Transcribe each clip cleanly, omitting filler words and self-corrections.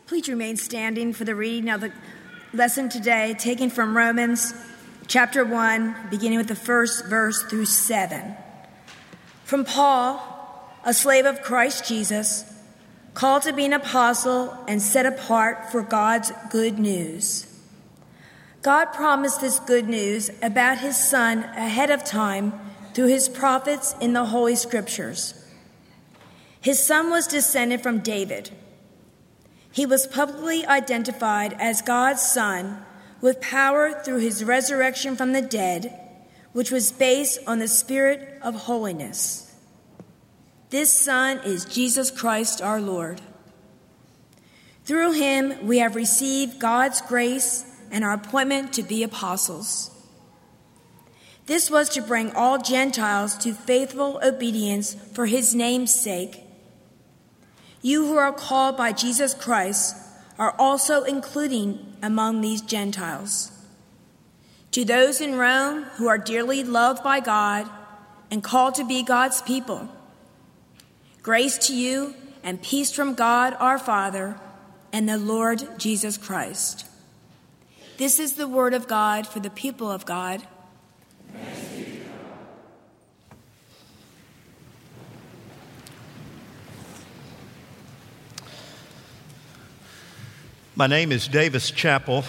Please remain standing for the reading of the lesson today, taken from Romans chapter 1, beginning with the first verse through 7. From Paul, a slave of Christ Jesus, called to be an apostle and set apart for God's good news. God promised this good news about his Son ahead of time through his prophets in the Holy Scriptures. His Son was descended from David. He was publicly identified as God's Son with power through his resurrection from the dead, which was based on the Spirit of holiness. This Son is Jesus Christ our Lord. Through him we have received God's grace and our appointment to be apostles. This was to bring all Gentiles to faithful obedience for his name's sake. You who are called by Jesus Christ are also including among these Gentiles. To those in Rome who are dearly loved by God and called to be God's people, grace to you and peace from God our Father and the Lord Jesus Christ. This is the word of God for the people of God. My name is Davis Chappell,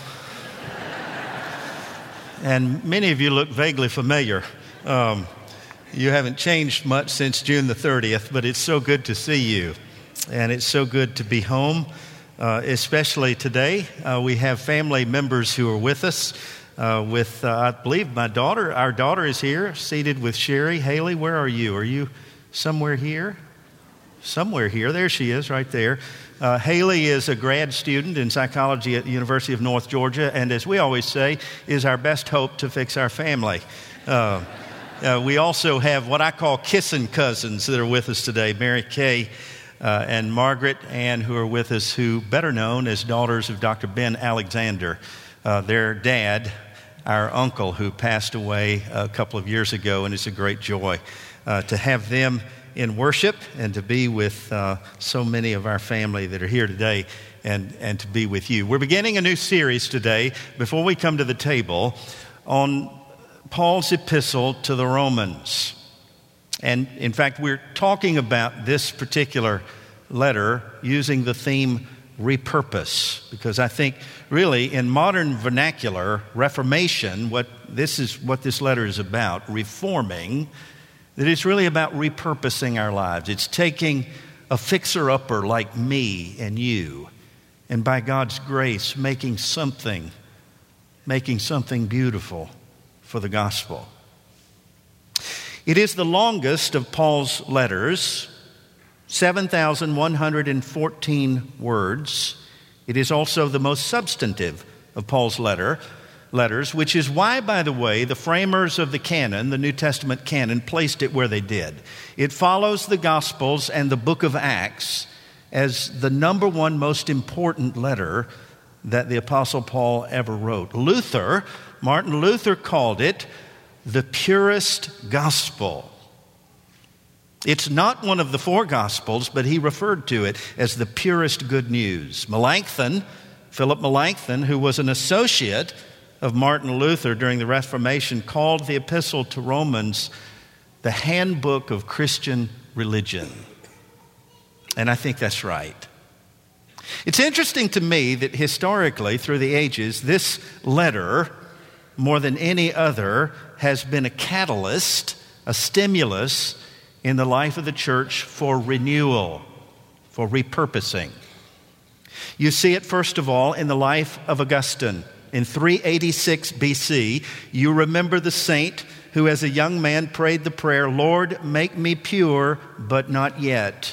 and many of you look vaguely familiar. You haven't changed much since June the 30th, but it's so good to see you, and it's so good to be home, especially today. We have family members who are with us, I believe our daughter is here, seated with Sherry. Haley, where are you? Are you somewhere here? Somewhere here. There she is, right there. Haley is a grad student in psychology at the University of North Georgia, and as we always say, is our best hope to fix our family. We also have what I call kissing cousins that are with us today, Mary Kay and Margaret Ann, who are with us, who better known as daughters of Dr. Ben Alexander. Their dad, our uncle, who passed away a couple of years ago, and it's a great joy to have them in worship and to be with so many of our family that are here today and to be with you. We're beginning a new series today, before we come to the table, on Paul's epistle to the Romans. And in fact, we're talking about this particular letter using the theme repurpose, because I think really in modern vernacular, Reformation, this is what this letter is about, reforming, that it's really about repurposing our lives. It's taking a fixer-upper like me and you, and by God's grace, making something beautiful for the gospel. It is the longest of Paul's letters, 7,114 words. It is also the most substantive of Paul's letters, which is why, by the way, the framers of the canon, the New Testament canon, placed it where they did. It follows the Gospels and the book of Acts as the number one most important letter that the Apostle Paul ever wrote. Martin Luther called it the purest gospel. It's not one of the four Gospels, but he referred to it as the purest good news. Philip Melanchthon, who was an associate of Martin Luther during the Reformation, called the epistle to Romans the handbook of Christian religion. And I think that's right. It's interesting to me that historically, through the ages, this letter, more than any other, has been a catalyst, a stimulus in the life of the church for renewal, for repurposing. You see it, first of all, in the life of Augustine. In 386 BC, you remember the saint who as a young man prayed the prayer, "Lord, make me pure, but not yet."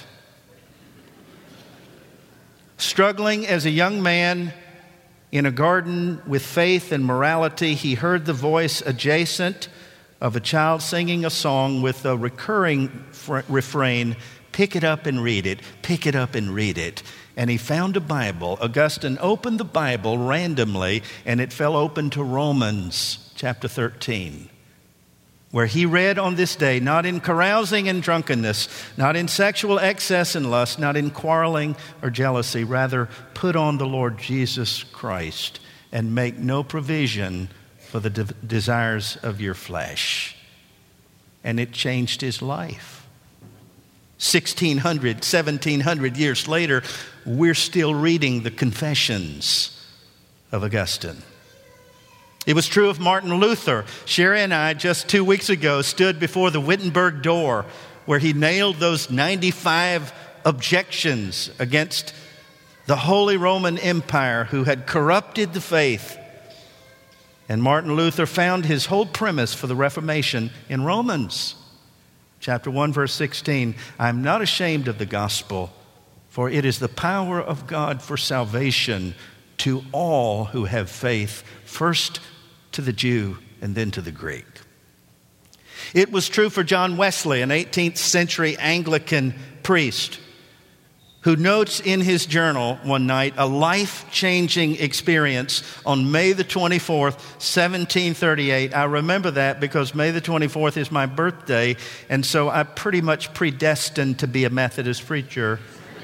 Struggling as a young man in a garden with faith and morality, he heard the voice adjacent of a child singing a song with a recurring refrain, "Pick it up and read it, pick it up and read it." And he found a Bible. Augustine opened the Bible randomly, and it fell open to Romans chapter 13. where he read on this day, not in carousing and drunkenness, not in sexual excess and lust, not in quarreling or jealousy. Rather, put on the Lord Jesus Christ and make no provision for the desires of your flesh. And it changed his life. 1,600, 1,700 years later, we're still reading the Confessions of Augustine. It was true of Martin Luther. Sherry and I, just 2 weeks ago, stood before the Wittenberg door where he nailed those 95 objections against the Holy Roman Empire who had corrupted the faith. And Martin Luther found his whole premise for the Reformation in Romans. Chapter 1, verse 16, I am not ashamed of the gospel, for it is the power of God for salvation to all who have faith, first to the Jew and then to the Greek. It was true for John Wesley, an 18th century Anglican priest, who notes in his journal one night a life-changing experience on May the 24th, 1738. I remember that because May the 24th is my birthday, and so I'm pretty much predestined to be a Methodist preacher.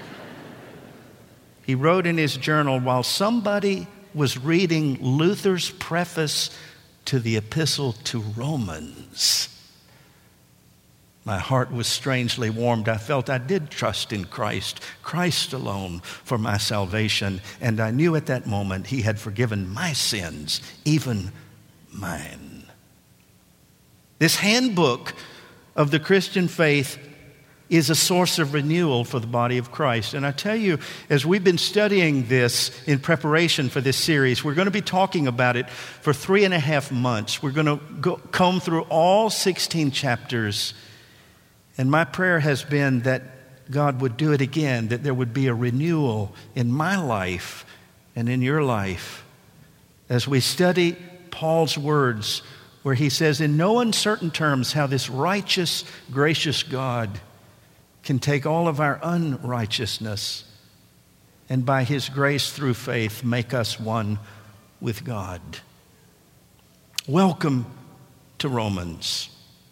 He wrote in his journal, while somebody was reading Luther's preface to the Epistle to Romans, my heart was strangely warmed. I felt I did trust in Christ, Christ alone for my salvation. And I knew at that moment he had forgiven my sins, even mine. This handbook of the Christian faith is a source of renewal for the body of Christ. And I tell you, as we've been studying this in preparation for this series, we're going to be talking about it for 3.5 months. We're going to comb through all 16 chapters. And my prayer has been that God would do it again, that there would be a renewal in my life and in your life as we study Paul's words where he says in no uncertain terms how this righteous, gracious God can take all of our unrighteousness and by his grace through faith make us one with God. Welcome to Romans.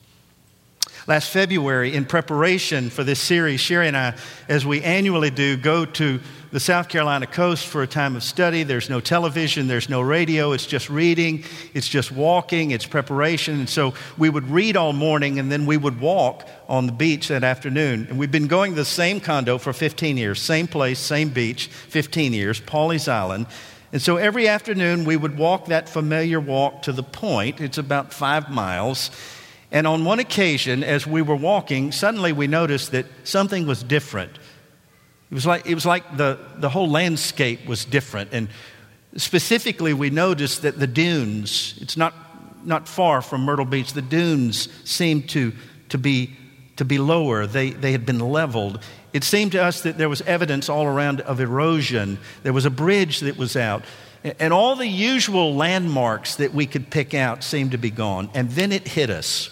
Last February, in preparation for this series, Sherry and I, as we annually do, go to the South Carolina coast for a time of study. There's no television, there's no radio, it's just reading, it's just walking, it's preparation. And so we would read all morning and then we would walk on the beach that afternoon. And we've been going to the same condo for 15 years, same place, same beach, 15 years, Pawleys Island. And so every afternoon we would walk that familiar walk to the point. It's about 5 miles. And on one occasion, as we were walking, suddenly we noticed that something was different. It was like the whole landscape was different. And specifically, we noticed that the dunes, it's not far from Myrtle Beach, the dunes seemed to be lower. They had been leveled. It seemed to us that there was evidence all around of erosion. There was a bridge that was out. And all the usual landmarks that we could pick out seemed to be gone. And then it hit us.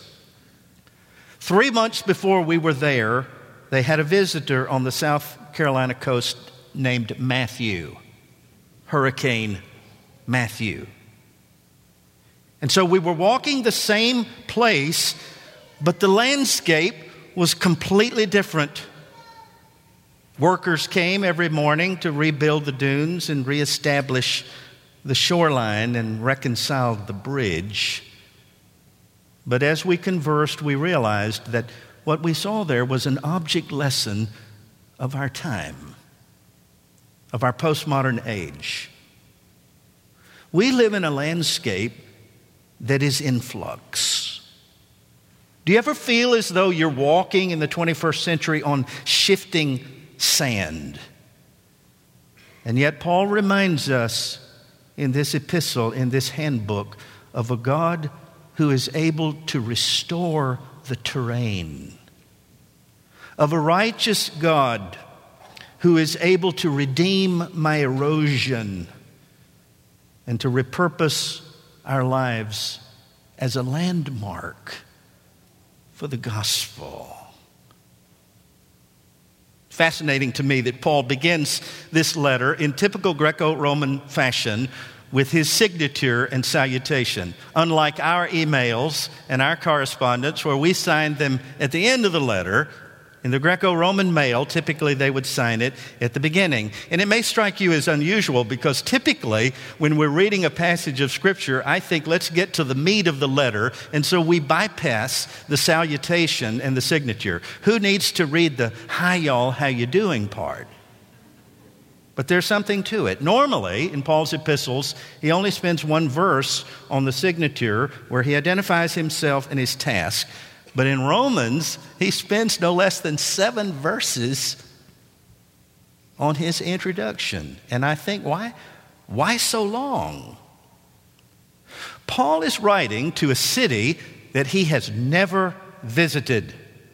3 months before we were there, they had a visitor on the South Carolina coast named Matthew, Hurricane Matthew. And so we were walking the same place, but the landscape was completely different. Workers came every morning to rebuild the dunes and reestablish the shoreline and reconcile the bridge. But as we conversed, we realized that what we saw there was an object lesson of our time, of our postmodern age. We live in a landscape that is in flux. Do you ever feel as though you're walking in the 21st century on shifting sand? And yet Paul reminds us in this epistle, in this handbook, of a God who is able to restore the terrain, of a righteous God who is able to redeem my erosion and to repurpose our lives as a landmark for the gospel. Fascinating to me that Paul begins this letter in typical Greco-Roman fashion with his signature and salutation. Unlike our emails and our correspondence, where we sign them at the end of the letter, in the Greco-Roman mail, typically they would sign it at the beginning. And it may strike you as unusual because typically when we're reading a passage of Scripture, I think let's get to the meat of the letter, and so we bypass the salutation and the signature. Who needs to read the "Hi y'all, how you doing" part? But there's something to it. Normally, in Paul's epistles, he only spends one verse on the signature where he identifies himself and his task. But in Romans, he spends no less than 7 verses on his introduction. And I think, why so long? Paul is writing to a city that he has never visited.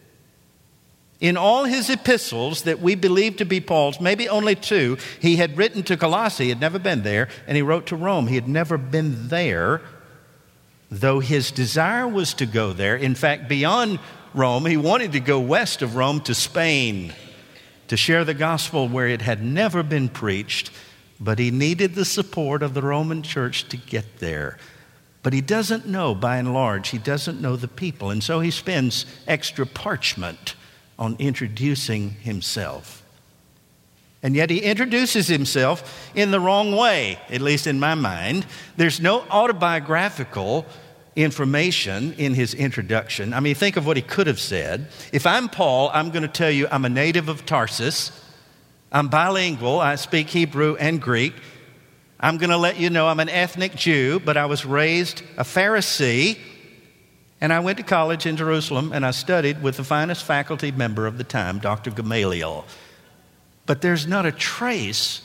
In all his epistles that we believe to be Paul's, maybe only 2, he had written to Colossae, he had never been there, and he wrote to Rome, he had never been there, though his desire was to go there. In fact, beyond Rome, he wanted to go west of Rome to Spain to share the gospel where it had never been preached, but he needed the support of the Roman church to get there. But he doesn't know, by and large, he doesn't know the people, and so he spends extra parchment on introducing himself. And yet he introduces himself in the wrong way, at least in my mind. There's no autobiographical information in his introduction. I mean, think of what he could have said. If I'm Paul, I'm going to tell you I'm a native of Tarsus. I'm bilingual. I speak Hebrew and Greek. I'm going to let you know I'm an ethnic Jew, but I was raised a Pharisee, and I went to college in Jerusalem, and I studied with the finest faculty member of the time, Dr. Gamaliel. But there's not a trace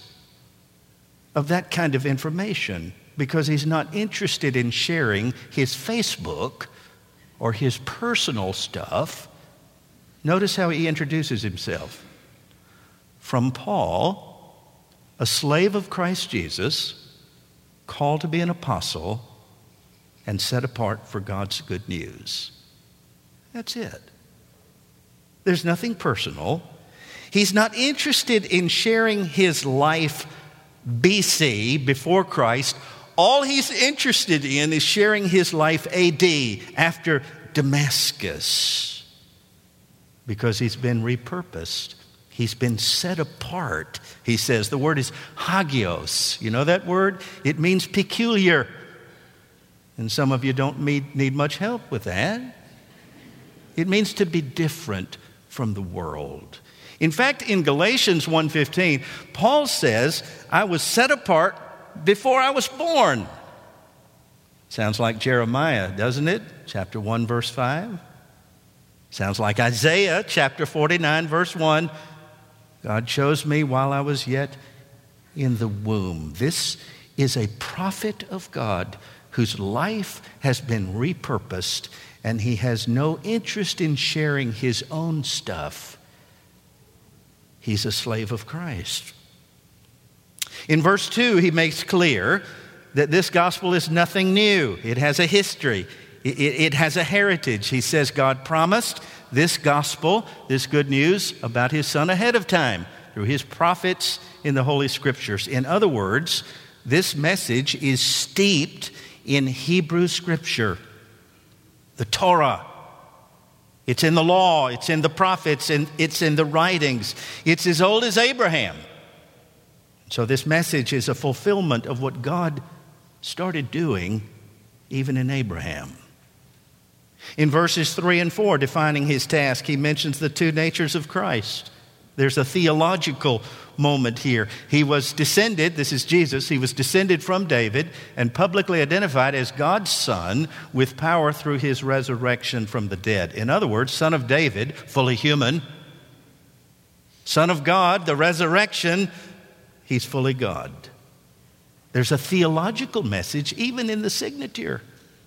of that kind of information because he's not interested in sharing his Facebook or his personal stuff. Notice how he introduces himself. From Paul, a slave of Christ Jesus, called to be an apostle and set apart for God's good news. That's it. There's nothing personal. He's not interested in sharing his life BC, before Christ. All he's interested in is sharing his life AD, after Damascus, because he's been repurposed. He's been set apart, he says. The word is hagios. You know that word? It means peculiar. And some of you don't need much help with that. It means to be different from the world. In fact, in Galatians 1:15, Paul says, I was set apart before I was born. Sounds like Jeremiah, doesn't it? Chapter 1, verse 5. Sounds like Isaiah, chapter 49, verse 1. God chose me while I was yet in the womb. This is a prophet of God whose life has been repurposed, and he has no interest in sharing his own stuff. He's a slave of Christ. In verse 2, he makes clear that this gospel is nothing new. It has a history. It has a heritage. He says God promised this gospel, this good news about his son ahead of time through his prophets in the Holy Scriptures. In other words, this message is steeped in Hebrew Scripture, the Torah. It's in the law, it's in the prophets, and it's in the writings. It's as old as Abraham. So this message is a fulfillment of what God started doing even in Abraham. In verses 3 and 4, defining his task, he mentions the 2 natures of Christ. There's a theological moment here. He was descended, this is Jesus, he was descended from David and publicly identified as God's son with power through his resurrection from the dead. In other words, son of David, fully human. Son of God, the resurrection, he's fully God. There's a theological message even in the signature.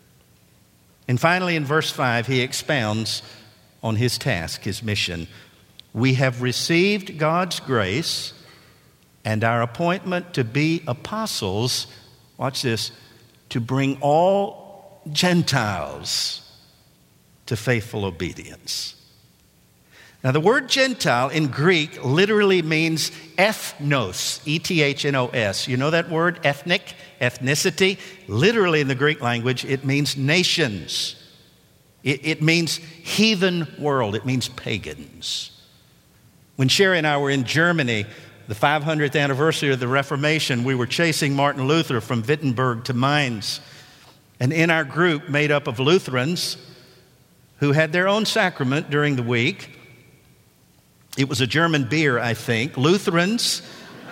And finally, in verse 5, he expounds on his task, his mission. We have received God's grace and our appointment to be apostles, watch this, to bring all Gentiles to faithful obedience. Now, the word Gentile in Greek literally means ethnos, E-T-H-N-O-S. You know that word, ethnic, ethnicity? Literally in the Greek language, it means nations. It means heathen world. It means pagans. When Sherry and I were in Germany, the 500th anniversary of the Reformation, we were chasing Martin Luther from Wittenberg to Mainz. And in our group, made up of Lutherans who had their own sacrament during the week, it was a German beer, I think, Lutherans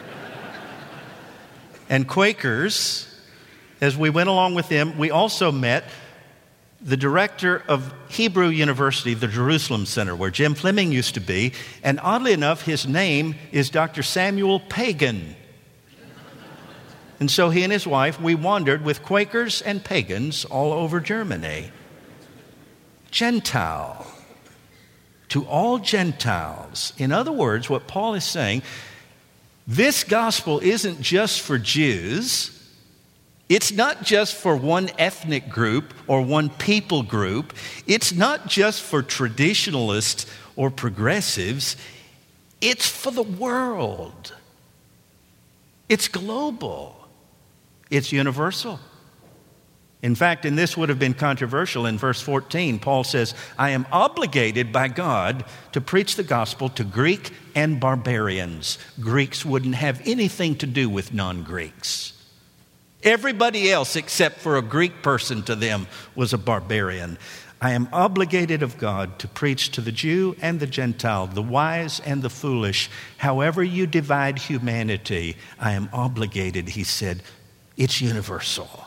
and Quakers. As we went along with them, we also met the director of Hebrew University, the Jerusalem Center, where Jim Fleming used to be. And oddly enough, his name is Dr. Samuel Pagan. And so he and his wife, we wandered with Quakers and pagans all over Germany. Gentile. To all Gentiles. In other words, what Paul is saying, this gospel isn't just for Jews. It's not just for one ethnic group or one people group. It's not just for traditionalists or progressives. It's for the world. It's global. It's universal. In fact, and this would have been controversial in verse 14, Paul says, I am obligated by God to preach the gospel to Greek and barbarians. Greeks wouldn't have anything to do with non-Greeks. Everybody else except for a Greek person to them was a barbarian. I am obligated of God to preach to the Jew and the Gentile, the wise and the foolish. However you divide humanity, I am obligated, he said. It's universal.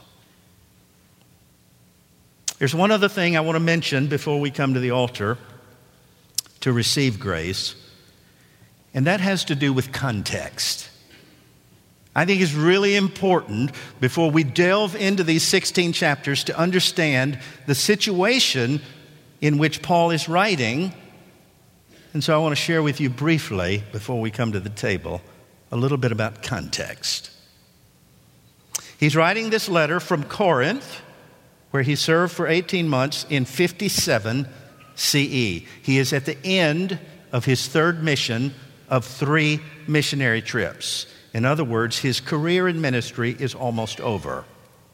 There's one other thing I want to mention before we come to the altar to receive grace, and that has to do with context. I think it's really important before we delve into these 16 chapters to understand the situation in which Paul is writing. And so I want to share with you briefly, before we come to the table, a little bit about context. He's writing this letter from Corinth, where he served for 18 months in 57 CE. He is at the end of his third mission of 3 missionary trips. In other words, his career in ministry is almost over.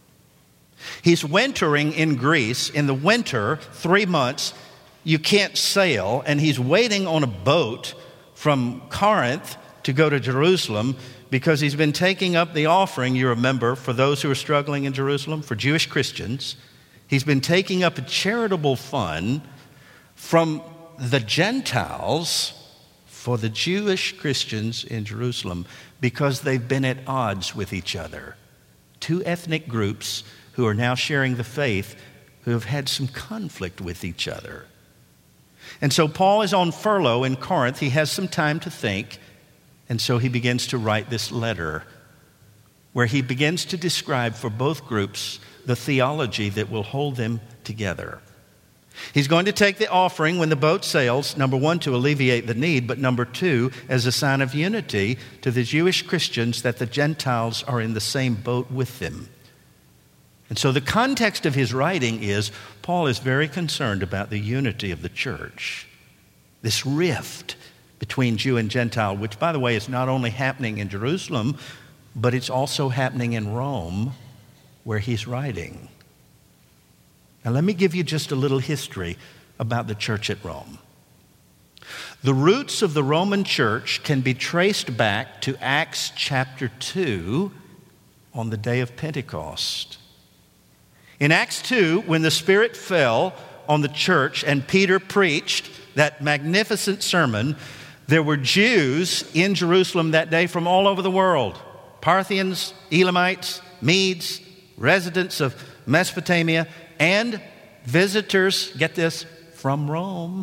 He's wintering in Greece. In the winter, 3 months, you can't sail, and he's waiting on a boat from Corinth to go to Jerusalem because he's been taking up the offering, you remember, for those who are struggling in Jerusalem, for Jewish Christians. He's been taking up a charitable fund from the Gentiles for the Jewish Christians in Jerusalem because they've been at odds with each other. 2 ethnic groups who are now sharing the faith who have had some conflict with each other. And so Paul is on furlough in Corinth. He has some time to think, and so he begins to write this letter where he begins to describe for both groups the theology that will hold them together. He's going to take the offering when the boat sails, number 1, to alleviate the need, but number 2, as a sign of unity to the Jewish Christians that the Gentiles are in the same boat with them. And so the context of his writing is Paul is very concerned about the unity of the church. This rift between Jew and Gentile, which, by the way, is not only happening in Jerusalem, but it's also happening in Rome, where he's writing. Now, let me give you just a little history about the church at Rome. The roots of the Roman church can be traced back to Acts chapter 2 on the day of Pentecost. In Acts 2, when the Spirit fell on the church and Peter preached that magnificent sermon, there were Jews in Jerusalem that day from all over the world. Parthians, Elamites, Medes, residents of Mesopotamia, and visitors, get this, from Rome.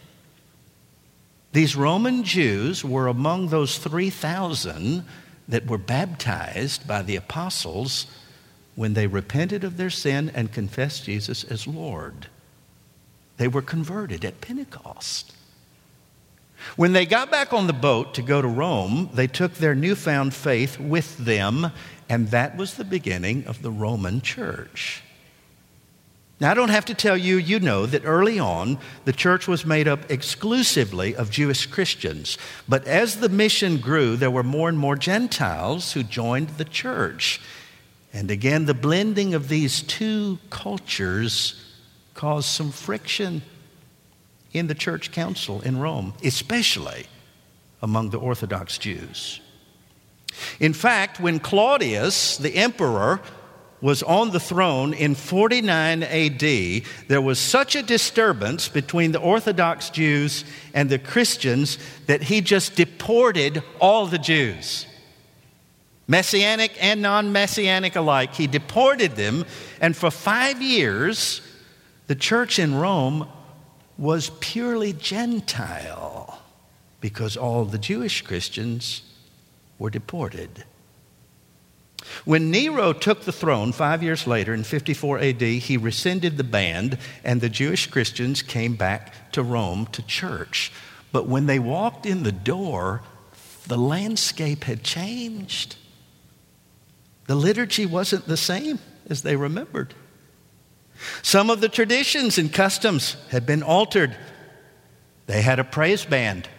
These Roman Jews were among those 3,000 that were baptized by the apostles when they repented of their sin and confessed Jesus as Lord. They were converted at Pentecost. When they got back on the boat to go to Rome, they took their newfound faith with them, and that was the beginning of the Roman church. Now, I don't have to tell you, you know that early on, the church was made up exclusively of Jewish Christians. But as the mission grew, there were more and more Gentiles who joined the church. And again, the blending of these two cultures caused some friction in the church council in Rome, especially among the Orthodox Jews. In fact, when Claudius, the emperor, was on the throne in 49 AD, there was such a disturbance between the Orthodox Jews and the Christians that he just deported all the Jews. Messianic and non-Messianic alike. He deported them, and for 5 years, the church in Rome was purely Gentile because all the Jewish Christians were deported. When Nero took the throne 5 years later in 54 AD, he rescinded the ban, and the Jewish Christians came back to Rome to church. But when they walked in the door, the landscape had changed. The liturgy wasn't the same as they remembered. Some of the traditions and customs had been altered. They had a praise band.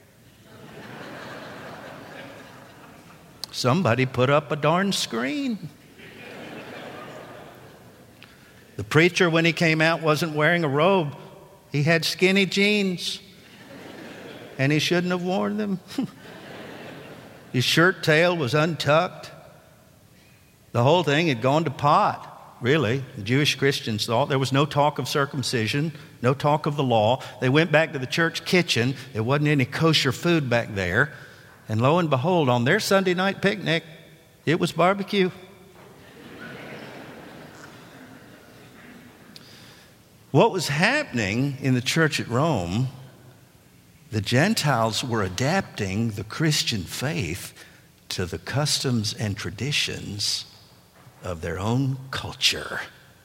Somebody put up a darn screen. The preacher, when he came out, wasn't wearing a robe. He had skinny jeans, and he shouldn't have worn them. His shirt tail was untucked. The whole thing had gone to pot, really. The Jewish Christians thought there was no talk of circumcision, no talk of the law. They went back to the church kitchen. There wasn't any kosher food back there. And lo and behold, on their Sunday night picnic, it was barbecue. What was happening in the church at Rome, the Gentiles were adapting the Christian faith to the customs and traditions of their own culture.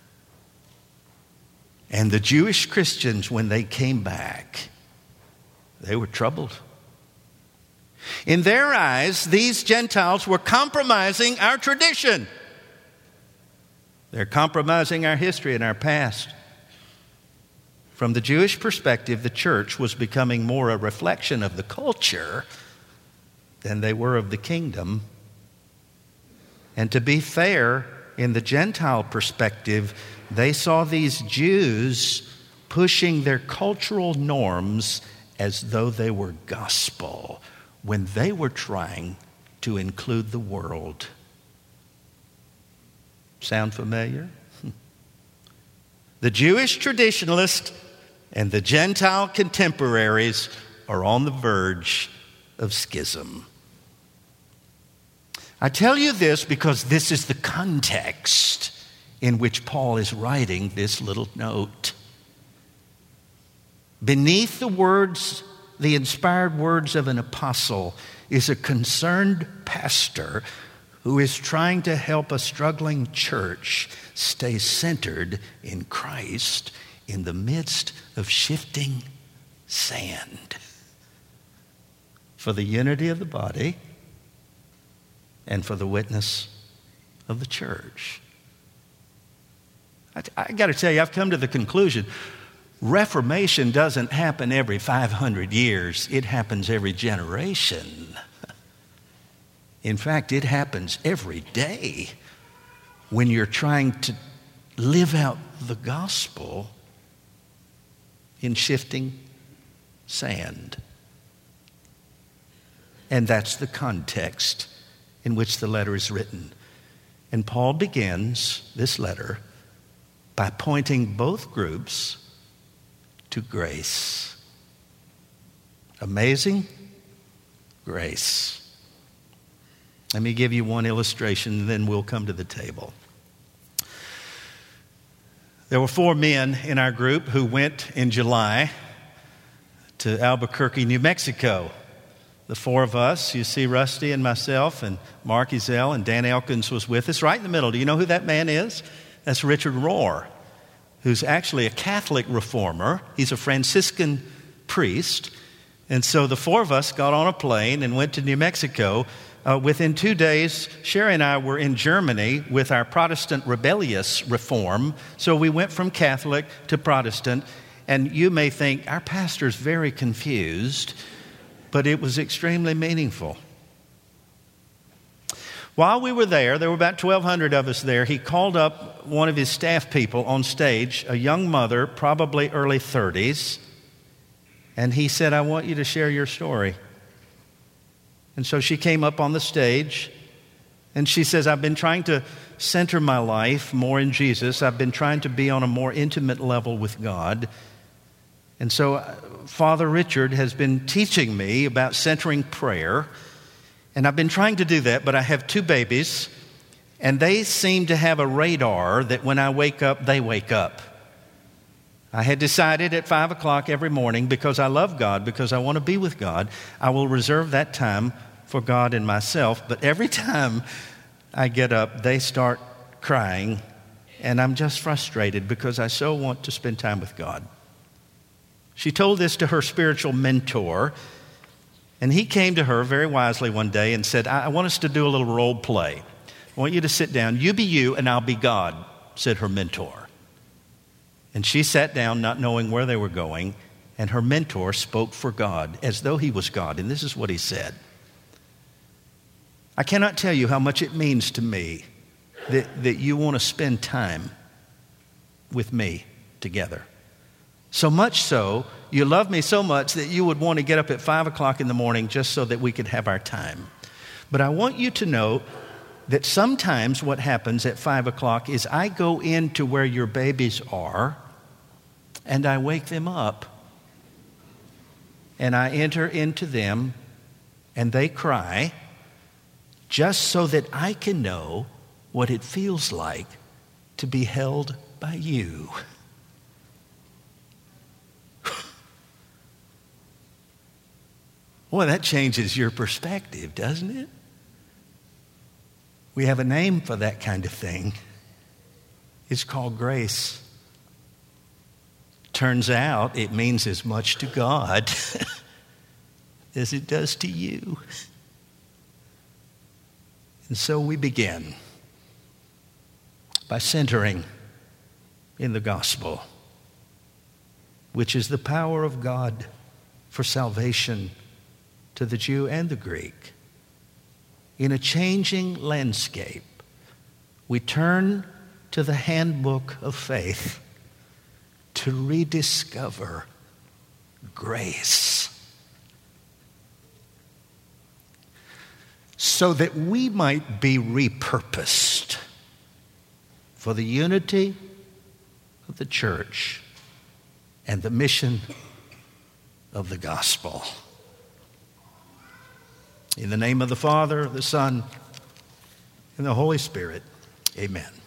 And the Jewish Christians, when they came back, they were troubled. In their eyes, these Gentiles were compromising our tradition. They're compromising our history and our past. From the Jewish perspective, the church was becoming more a reflection of the culture than they were of the kingdom. And to be fair, in the Gentile perspective, they saw these Jews pushing their cultural norms as though they were gospel, when they were trying to include the world. Sound familiar? The Jewish traditionalists and the Gentile contemporaries are on the verge of schism. I tell you this because this is the context in which Paul is writing this little note. Beneath the words, the inspired words of an apostle, is a concerned pastor who is trying to help a struggling church stay centered in Christ in the midst of shifting sand, for the unity of the body and for the witness of the church. I got to tell you, I've come to the conclusion, Reformation doesn't happen every 500 years. It happens every generation. In fact, it happens every day when you're trying to live out the gospel in shifting sand. And that's the context in which the letter is written. And Paul begins this letter by pointing both groups to grace. Amazing grace. Let me give you one illustration, and then we'll come to the table. There were 4 men in our group who went in July to Albuquerque, New Mexico. The 4 of us, you see Rusty and myself and Mark Ezell, and Dan Elkins was with us right in the middle. Do you know who that man is? That's Richard Rohr, who's actually a Catholic reformer. He's a Franciscan priest. And so the 4 of us got on a plane and went to New Mexico within 2 days, Sherry and I were in Germany with our Protestant rebellious reform. So we went from Catholic to Protestant. And you may think, our pastor's very confused, but it was extremely meaningful. While we were there were about 1,200 of us there. He called up one of his staff people on stage, a young mother, probably early 30s. And he said, I want you to share your story. And so she came up on the stage and she says, I've been trying to center my life more in Jesus. I've been trying to be on a more intimate level with God. And so Father Richard has been teaching me about centering prayer. And I've been trying to do that, but I have 2 babies. And they seem to have a radar that when I wake up, they wake up. I had decided at 5 o'clock every morning, because I love God, because I want to be with God, I will reserve that time for God and myself. But every time I get up, they start crying. And I'm just frustrated because I so want to spend time with God. She told this to her spiritual mentor, and he came to her very wisely one day and said, I want us to do a little role play. I want you to sit down. You be you and I'll be God, said her mentor. And she sat down not knowing where they were going, and her mentor spoke for God as though he was God. And this is what he said. I cannot tell you how much it means to me that you want to spend time with me together. So much so, you love me so much that you would want to get up at 5 o'clock in the morning just so that we could have our time. But I want you to know that sometimes what happens at 5 o'clock is I go into where your babies are and I wake them up. And I enter into them and they cry just so that I can know what it feels like to be held by you. Boy, that changes your perspective, doesn't it? We have a name for that kind of thing. It's called grace. Turns out it means as much to God as it does to you. And so we begin by centering in the gospel, which is the power of God for salvation to the Jew and the Greek. In a changing landscape, we turn to the handbook of faith to rediscover grace, so that we might be repurposed for the unity of the church and the mission of the gospel. In the name of the Father, the Son, and the Holy Spirit, amen.